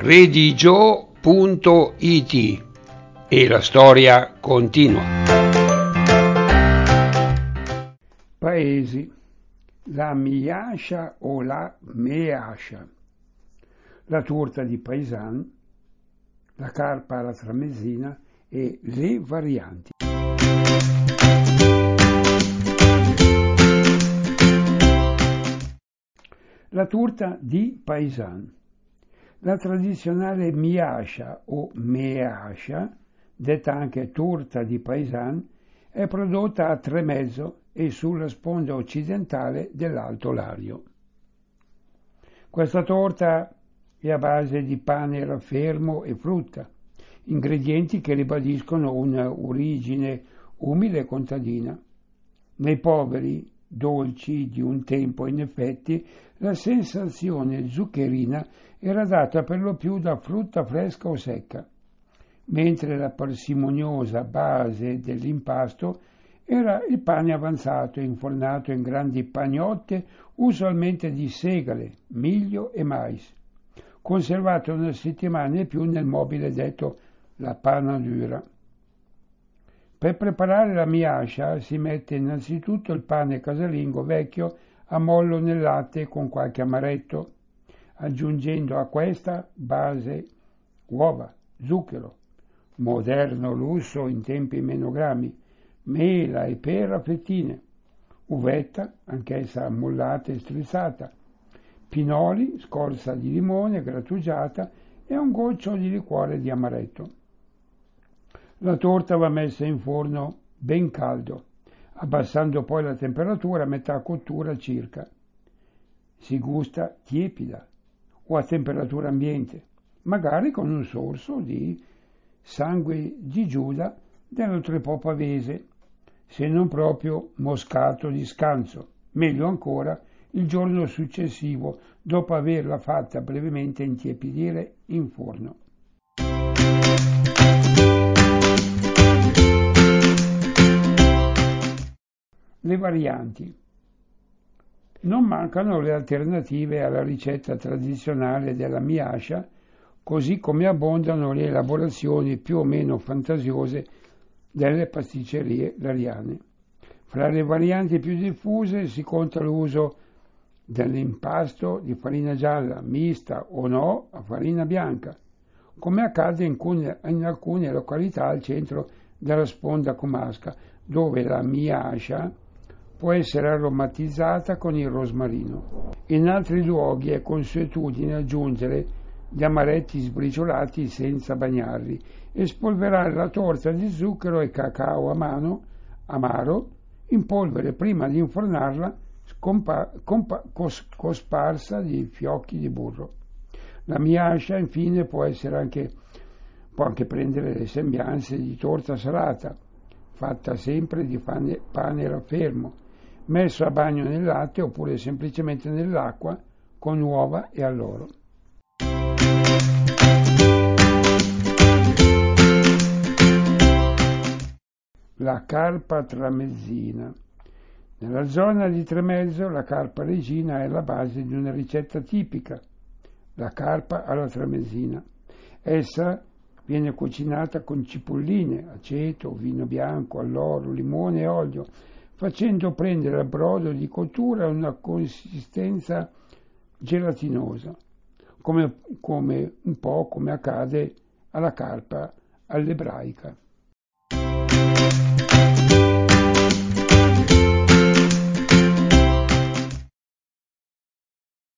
redigio.it e la storia continua. Paesi: la Miascia o la Meascia, la torta di Paisan, la carpa alla tramezzina e le varianti. La torta di Paisan. La tradizionale Miascia o Meascia, detta anche torta di Paisan, è prodotta a Tremezzo e sulla sponda occidentale dell'Alto Lario. Questa torta è a base di pane raffermo e frutta, ingredienti che ribadiscono una origine umile e contadina. Nei poveri dolci di un tempo, in effetti, la sensazione zuccherina era data per lo più da frutta fresca o secca, mentre la parsimoniosa base dell'impasto era il pane avanzato infornato in grandi pagnotte, usualmente di segale, miglio e mais, conservato una settimana e più nel mobile detto la panna dura. Per preparare la miascia si mette innanzitutto il pane casalingo vecchio a mollo nel latte con qualche amaretto, aggiungendo a questa base uova, zucchero, moderno lusso in tempi menogrammi, mela e pera a fettine, uvetta, anch'essa ammollata e strizzata, pinoli, scorza di limone grattugiata e un goccio di liquore di amaretto. La torta va messa in forno ben caldo, abbassando poi la temperatura a metà cottura circa. Si gusta tiepida o a temperatura ambiente, magari con un sorso di sangue di Giuda dell'Oltrepò pavese, se non proprio moscato di scanso, meglio ancora il giorno successivo dopo averla fatta brevemente intiepidire in forno. Le varianti. Non mancano le alternative alla ricetta tradizionale della miascia, così come abbondano le elaborazioni più o meno fantasiose delle pasticcerie lariane. Fra le varianti più diffuse si conta l'uso dell'impasto di farina gialla, mista o no a farina bianca, come accade in alcune località al centro della sponda comasca, dove la miascia può essere aromatizzata con il rosmarino. In altri luoghi è consuetudine aggiungere gli amaretti sbriciolati senza bagnarli e spolverare la torta di zucchero e cacao amaro in polvere prima di infornarla cosparsa di fiocchi di burro. La miascia infine può anche prendere le sembianze di torta salata, fatta sempre di pane raffermo, messo a bagno nel latte oppure semplicemente nell'acqua con uova e alloro. La carpa tramezzina. Nella zona di Tremezzo la carpa regina è la base di una ricetta tipica, la carpa alla tramezzina. Essa viene cucinata con cipolline, aceto, vino bianco, alloro, limone e olio, facendo prendere al brodo di cottura una consistenza gelatinosa, come un po' come accade alla carpa all'ebraica.